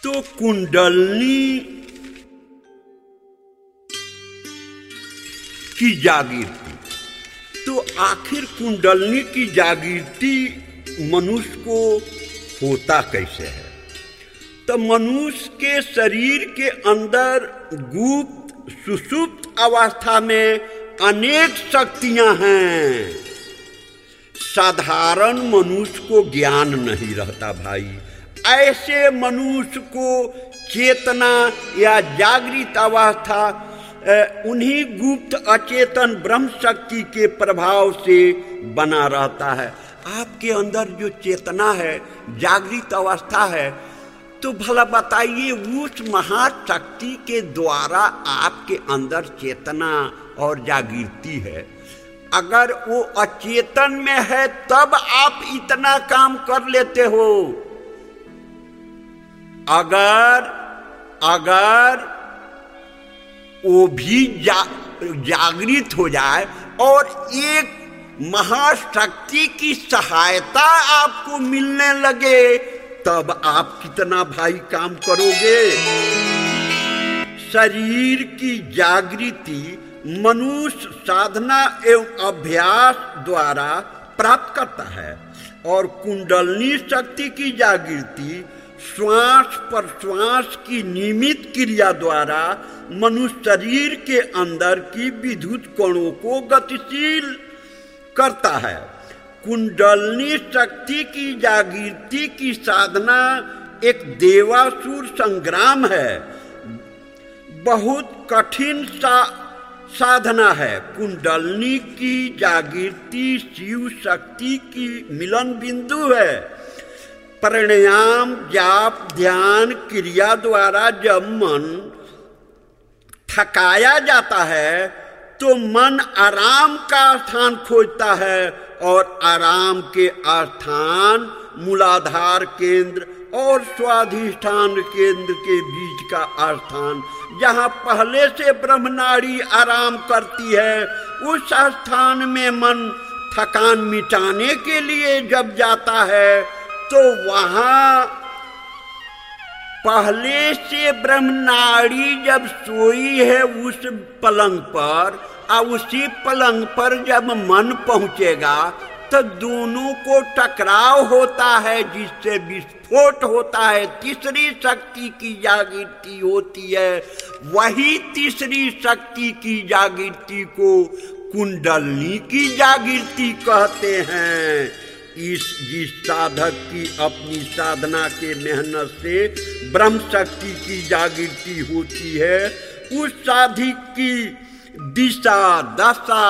तो कुंडलनी की जागृति, तो आखिर कुंडलनी की जागृति मनुष्य को होता कैसे है? तो मनुष्य के शरीर के अंदर गुप्त सुषुप्त अवस्था में अनेक शक्तियां हैं। साधारण मनुष्य को ज्ञान नहीं रहता भाई। ऐसे मनुष्य को चेतना या जागृत अवस्था उन्हीं गुप्त अचेतन ब्रह्म शक्ति के प्रभाव से बना रहता है। आपके अंदर जो चेतना है, जागृत अवस्था है, तो भला बताइए उस महाशक्ति के द्वारा आपके अंदर चेतना और जागृति है। अगर वो अचेतन में है तब आप इतना काम कर लेते हो। अगर वो भी जागृत हो जाए और एक महाशक्ति की सहायता आपको मिलने लगे, तब आप कितना भाई काम करोगे। शरीर की जागृति मनुष्य साधना एवं अभ्यास द्वारा प्राप्त करता है और कुंडलनी शक्ति की जागृति श्वास प्रश्वास की नियमित क्रिया द्वारा मनुष्य शरीर के अंदर की विद्युत कणों को गतिशील करता है। कुंडलनी शक्ति की जागृति की साधना एक देवासुर संग्राम है। बहुत कठिन साधना है। कुंडलनी की जागृति शिव शक्ति की मिलन बिंदु है। प्राणायाम जाप ध्यान क्रिया द्वारा जब मन थकाया जाता है तो मन आराम का स्थान खोजता है और आराम के स्थान मूलाधार केंद्र और स्वाधिष्ठान केंद्र के बीच का स्थान, जहाँ पहले से ब्रह्मनाड़ी आराम करती है, उस स्थान में मन थकान मिटाने के लिए जब जाता है तो वहाँ पहले से ब्रह्मनाड़ी जब सोई है उस पलंग पर और उसी पलंग पर जब मन पहुँचेगा तो दोनों को टकराव होता है, जिससे विस्फोट होता है। तीसरी शक्ति की जागृति होती है। वही तीसरी शक्ति की जागृति को कुंडलनी की जागृति कहते हैं। जिस साधक की अपनी साधना के मेहनत से ब्रह्म शक्ति की जागृति होती है, उस साधक की दिशा दशा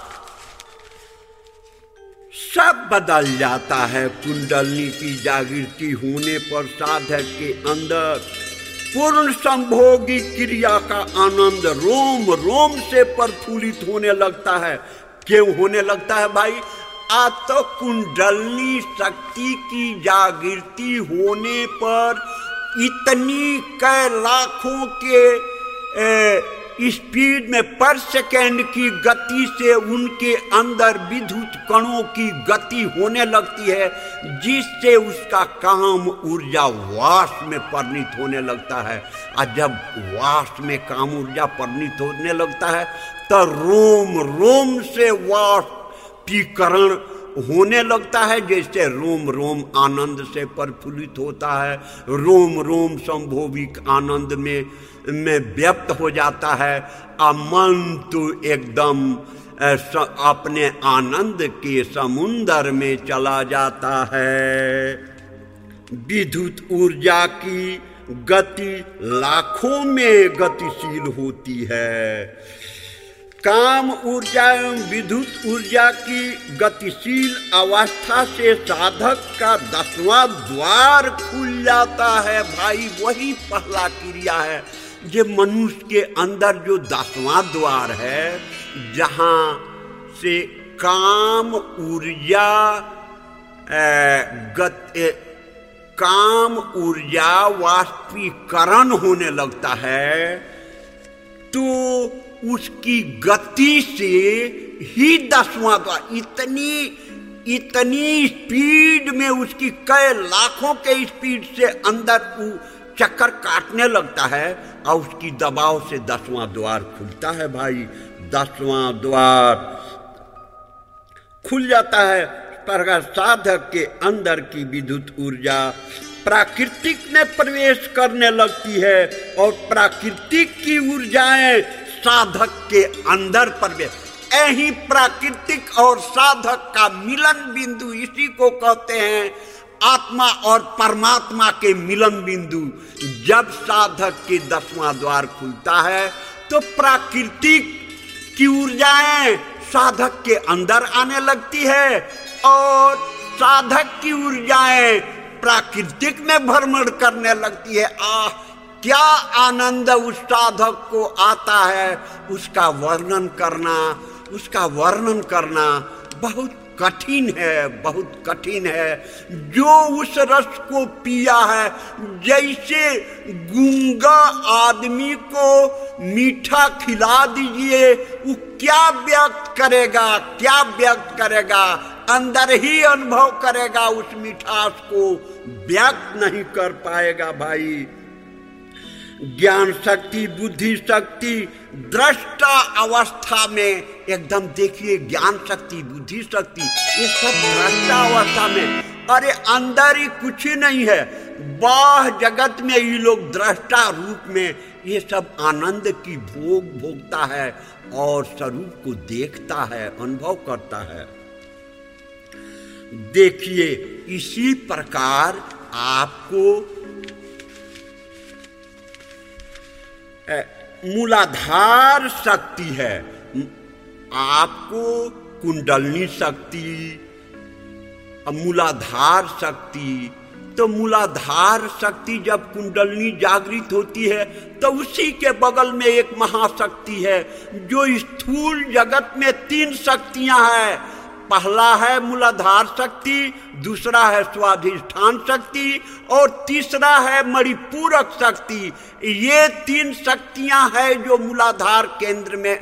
सब बदल जाता है। कुंडलनी की जागृति होने पर साधक के अंदर पूर्ण संभोगी क्रिया का आनंद रोम रोम से प्रफुल्लित होने लगता है। क्यों होने लगता है भाई? तो कुंडलनी शक्ति की जागृति होने पर इतनी कई लाखों के स्पीड में पर सेकेंड की गति से उनके अंदर विद्युत कणों की गति होने लगती है, जिससे उसका काम ऊर्जा वाष्प में परिणत होने लगता है। और जब वाष्प में काम ऊर्जा परिणत होने लगता है तो रोम रोम से वाष्पीकरण होने लगता है। जैसे रोम रोम आनंद से प्रफुल्लित होता है, रोम रोम संभोगिक आनंद में व्यक्त हो जाता है। मन तो एकदम अपने आनंद के समुंदर में चला जाता है। विद्युत ऊर्जा की गति लाखों में गतिशील होती है। काम ऊर्जा एवं विद्युत ऊर्जा की गतिशील अवस्था से साधक का 10वां द्वार खुल जाता है भाई। वही पहला क्रिया है। जो मनुष्य के अंदर जो 10वां द्वार है, जहाँ से काम ऊर्जा वाष्पीकरण होने लगता है, तो उसकी गति से ही 10वां द्वार इतनी स्पीड में उसकी कई लाखों के स्पीड से अंदर चक्कर काटने लगता है और उसकी दबाव से 10वां द्वार खुलता है भाई। 10वां द्वार खुल जाता है। पर साधक के अंदर की विद्युत ऊर्जा प्राकृतिक में प्रवेश करने लगती है और प्राकृतिक की ऊर्जाएं साधक के अंदर प्रवेश। यही प्राकृतिक और साधक का मिलन बिंदु, इसी को कहते हैं आत्मा और परमात्मा के मिलन बिंदु। जब साधक के 10वां द्वार खुलता है तो प्राकृतिक की ऊर्जाएं साधक के अंदर आने लगती है और साधक की ऊर्जाएं प्राकृतिक में भ्रमण करने लगती है। क्या आनंद उस साधक को आता है, उसका वर्णन करना बहुत कठिन है, बहुत कठिन है। जो उस रस को पिया है, जैसे गूंगा आदमी को मीठा खिला दीजिए, वो क्या व्यक्त करेगा, अंदर ही अनुभव करेगा, उस मिठास को व्यक्त नहीं कर पाएगा भाई। ज्ञान शक्ति, बुद्धि शक्ति, दृष्टा अवस्था में एकदम देखिए, ज्ञान शक्ति, बुद्धि शक्ति, ये सब दृष्टा अवस्था में। अरे अंदर ही कुछ नहीं है, बाह्य जगत में ये लोग दृष्टा रूप में ये सब आनंद की भोगता है और स्वरूप को देखता है, अनुभव करता है। देखिए, इसी प्रकार आपको मूलाधार शक्ति है, आपको कुंडलनी शक्ति, मूलाधार शक्ति। तो मूलाधार शक्ति जब कुंडलनी जागृत होती है तो उसी के बगल में एक महाशक्ति है। जो स्थूल जगत में 3 शक्तियां हैं, पहला है मूलाधार शक्ति, दूसरा है स्वाधिष्ठान शक्ति और तीसरा है मणिपूरक शक्ति। ये 3 शक्तियां हैं जो मूलाधार केंद्र में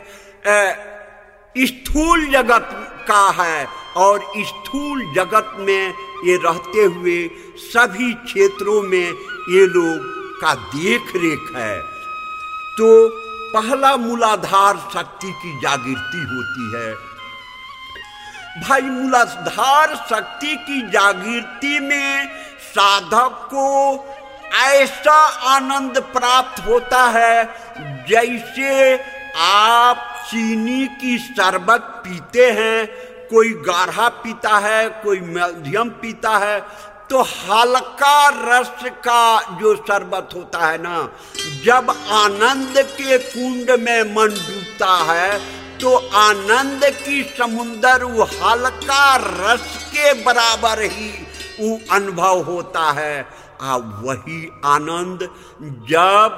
स्थूल जगत का है और स्थूल जगत में ये रहते हुए सभी क्षेत्रों में ये लोग का देख रेख है। तो पहला मूलाधार शक्ति की जागृति होती है भाई। मूलाधार शक्ति की जागृति में साधक को ऐसा आनंद प्राप्त होता है जैसे आप चीनी की शरबत पीते हैं, कोई गाढ़ा पीता है, कोई मध्यम पीता है, तो हल्का रस का जो शरबत होता है ना, जब आनंद के कुंड में मन डूबता है तो आनंद की समुंदर वो हल्का रस के बराबर ही वो अनुभव होता है। वही आनंद जब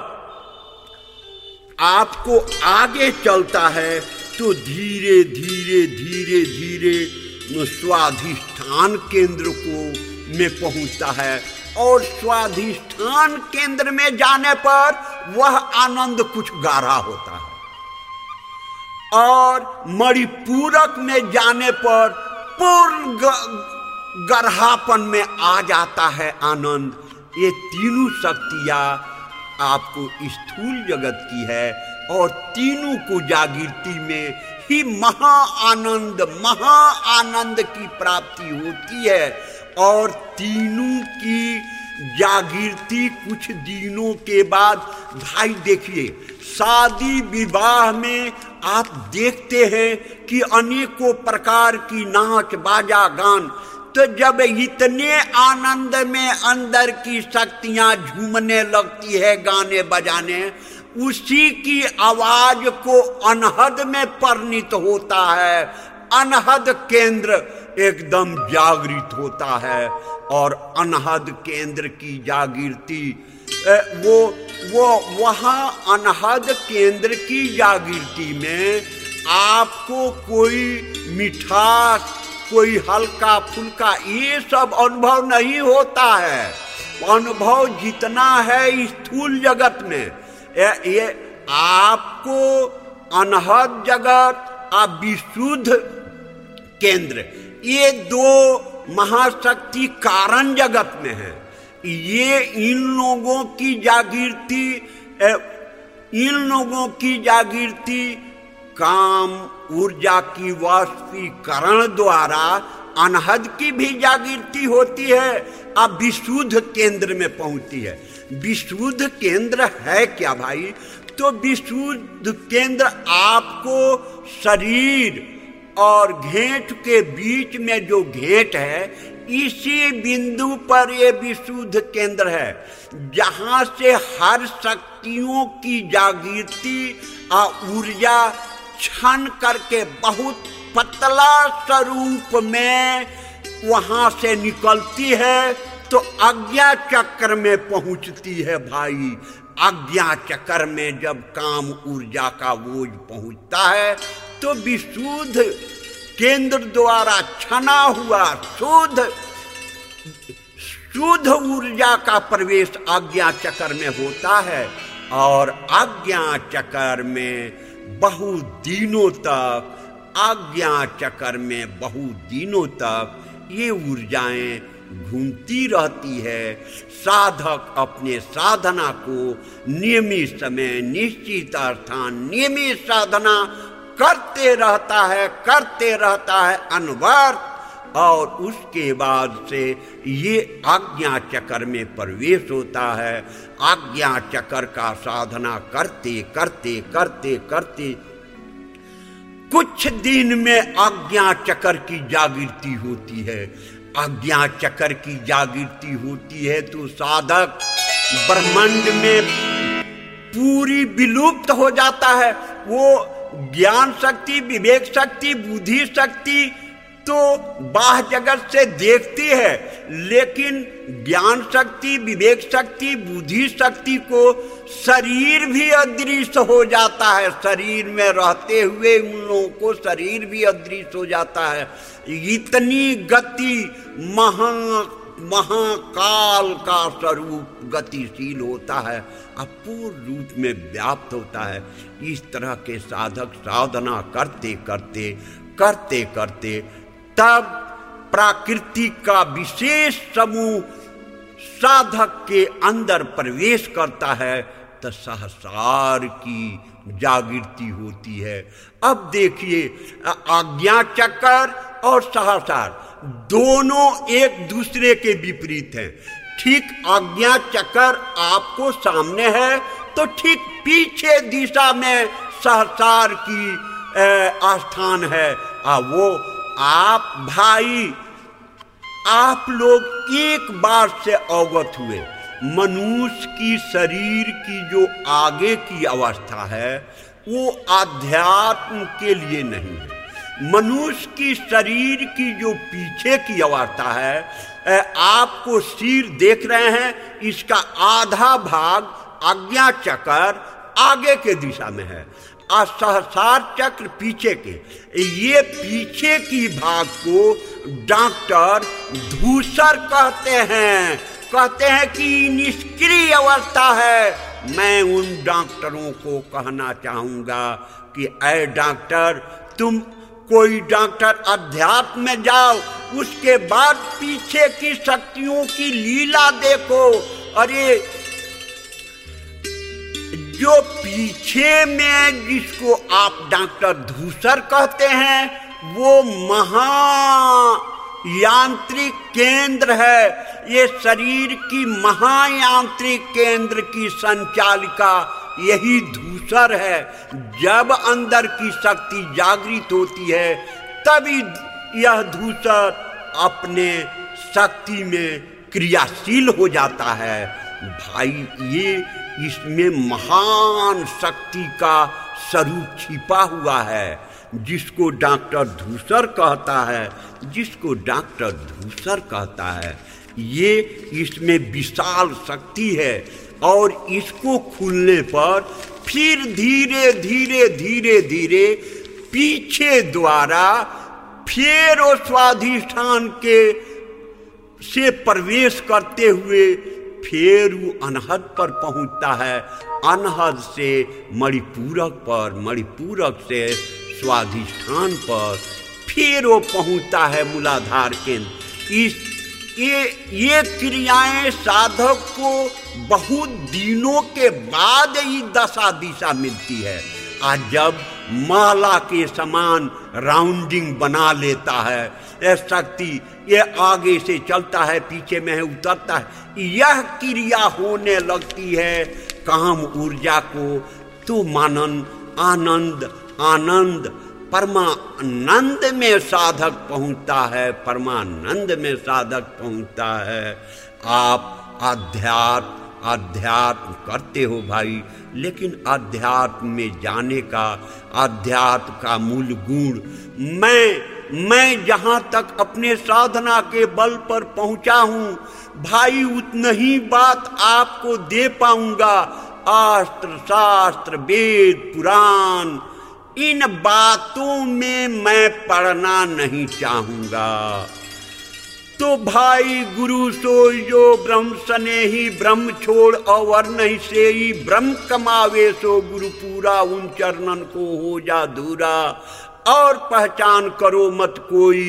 आपको आगे चलता है तो धीरे धीरे धीरे धीरे स्वाधिष्ठान केंद्र को में पहुंचता है और स्वाधिष्ठान केंद्र में जाने पर वह आनंद कुछ गाढ़ा होता है और मणिपूरक में जाने पर पूर्ण गढ़ापन में आ जाता है आनंद। ये तीनों शक्तियां आपको स्थूल जगत की है और तीनों को जागृति में ही महा आनंद की प्राप्ति होती है। और तीनों की जागृति कुछ दिनों के बाद भाई देखिए, शादी विवाह में आप देखते हैं कि अनेकों प्रकार की नाच बाजा गान, तो जब इतने आनंद में अंदर की शक्तियां झूमने लगती है गाने बजाने, उसी की आवाज को अनहद में परिणित होता है, अनहद केंद्र एकदम जागृत होता है और अनहद केंद्र की जागृति वो वहां अनहद केंद्र की जागृति में आपको कोई मिठास, कोई हल्का फुल्का ये सब अनुभव नहीं होता है। अनुभव जितना है स्थूल जगत में, ये आपको अनहद जगत और विशुद्ध केंद्र, ये 2 महाशक्ति कारण जगत में है। ये इन लोगों की जागृति काम ऊर्जा की वाष्पीकरण द्वारा अनहद की भी जागृति होती है, अब विशुद्ध केंद्र में पहुंचती है। विशुद्ध केंद्र है क्या भाई? तो विशुद्ध केंद्र आपको शरीर और घेंट के बीच में जो घेंट है, इसी बिंदु पर ये विशुद्ध केंद्र है, जहां से हर शक्तियों की जागृति और ऊर्जा छन करके बहुत पतला स्वरूप में वहां से निकलती है तो आज्ञा चक्र में पहुंचती है भाई। आज्ञा चक्र में जब काम ऊर्जा का बोझ पहुंचता है तो विशुद्ध केंद्र द्वारा छना हुआ शुद्ध ऊर्जा का प्रवेश आज्ञा चक्र में होता है, और आज्ञा चक्र में बहुत दिनों तक ये ऊर्जाएं घूमती रहती है। साधक अपने साधना को नियमित समय, निश्चित स्थान, नियमित साधना करते रहता है अनवरत, और उसके बाद से ये आज्ञा चक्र में प्रवेश होता है। आज्ञा चक्र का साधना करते करते कुछ दिन में आज्ञा चक्र की जागृति होती है। आज्ञा चक्र की जागृति होती है तो साधक ब्रह्मांड में पूरी विलुप्त हो जाता है। वो ज्ञान शक्ति, विवेक शक्ति, बुद्धि शक्ति तो बाह्य जगत से देखती है, लेकिन ज्ञान शक्ति, विवेक शक्ति, बुद्धि शक्ति को शरीर भी अदृश्य हो जाता है। शरीर में रहते हुए उन लोगों को शरीर भी अदृश्य हो जाता है। इतनी गति महाकाल का स्वरूप गतिशील होता है, अपूर्ण रूप में व्याप्त होता है। इस तरह के साधक साधना करते करते तब प्रकृति का विशेष समूह साधक के अंदर प्रवेश करता है तो सहस्रार की जागृति होती है। अब देखिए, आज्ञा चक्र और सहस्रार दोनों एक दूसरे के विपरीत हैं। ठीक आज्ञा चक्र आपको सामने है तो ठीक पीछे दिशा में सहस्रार की स्थान है। वो आप लोग एक बार से अवगत हुए, मनुष्य की शरीर की जो आगे की अवस्था है वो आध्यात्म के लिए नहीं है। मनुष्य की शरीर की जो पीछे की अवस्था है, आपको सिर देख रहे हैं, इसका आधा भाग आज्ञा चक्र आगे के दिशा में है और सहस्रार चक्र पीछे के। ये पीछे की भाग को डॉक्टर धूसर कहते हैं कि निष्क्रिय अवस्था है। मैं उन डॉक्टरों को कहना चाहूंगा कि ऐ डॉक्टर, तुम कोई डॉक्टर अध्यात्म में जाओ, उसके बाद पीछे की शक्तियों की लीला देखो। अरे जो पीछे में जिसको आप डॉक्टर धूसर कहते हैं वो महायांत्रिक केंद्र है। ये शरीर की महायांत्रिक केंद्र की संचालिका यही धूसर है। जब अंदर की शक्ति जागृत होती है तभी यह धूसर अपने शक्ति में क्रियाशील हो जाता है। भाई, ये इसमें महान शक्ति का स्वरूप छिपा हुआ है जिसको डॉक्टर धूसर कहता है। ये इसमें विशाल शक्ति है और इसको खुलने पर फिर धीरे धीरे पीछे द्वारा फिर वो स्वाधिष्ठान के से प्रवेश करते हुए फिर वो अनहद पर पहुंचता है। अनहद से मणिपूरक से स्वाधिष्ठान पर, फिर वो पहुंचता है मूलाधार केंद्र। ये क्रियाएं साधक को बहुत दिनों के बाद ही दशा दिशा मिलती है। आज जब माला के समान राउंडिंग बना लेता है, यह शक्ति ये आगे से चलता है, पीछे में उतरता है, यह क्रिया होने लगती है काम ऊर्जा को, तो मानन आनंद आनंद परमानंद में साधक पहुंचता है, परमानंद में साधक पहुंचता है। आप अध्यात्म करते हो भाई, लेकिन अध्यात्म में जाने का, अध्यात्म का मूल गुण मैं जहां तक अपने साधना के बल पर पहुंचा हूं भाई, उतना ही बात आपको दे पाऊंगा। अस्त्र शास्त्र वेद पुराण इन बातों में मैं पढ़ना नहीं चाहूंगा। तो भाई गुरु सोई जो ब्रह्म सने ही ब्रह्म छोड़ और नहीं से ही ब्रह्म कमावे, सो गुरु पूरा उन चरणन को हो जा दूरा, और पहचान करो मत कोई।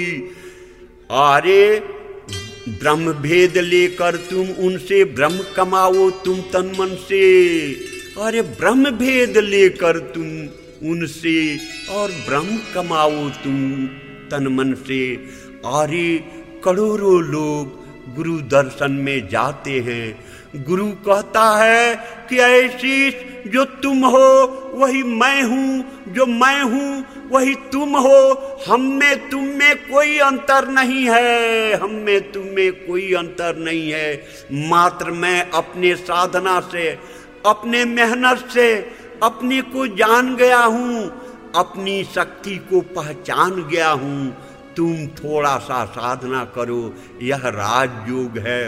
अरे ब्रह्म भेद लेकर तुम उनसे ब्रह्म कमाओ तुम तन मन से, अरे ब्रह्म भेद लेकर तुम उनसे और ब्रह्म कमाओ तुम तन मन से। अरे करोड़ों लोग गुरु दर्शन में जाते हैं, गुरु कहता है कि ऐसी जो तुम हो वही मैं हूँ, जो मैं हूँ वही तुम हो, हम में तुम में कोई अंतर नहीं है, हम में तुम में कोई अंतर नहीं है। मात्र मैं अपने साधना से, अपने मेहनत से अपने को जान गया हूँ, अपनी शक्ति को पहचान गया हूँ। तुम थोड़ा सा साधना करो, यह राजयोग है।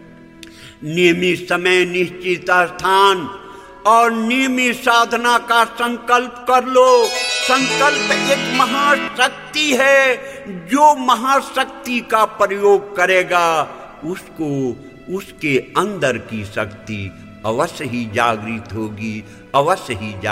नियमित समय, निश्चित स्थान और नियमित साधना का संकल्प कर लो। संकल्प एक महाशक्ति है, जो महाशक्ति का प्रयोग करेगा उसको, उसके अंदर की शक्ति अवश्य ही जागृत होगी, अवश्य ही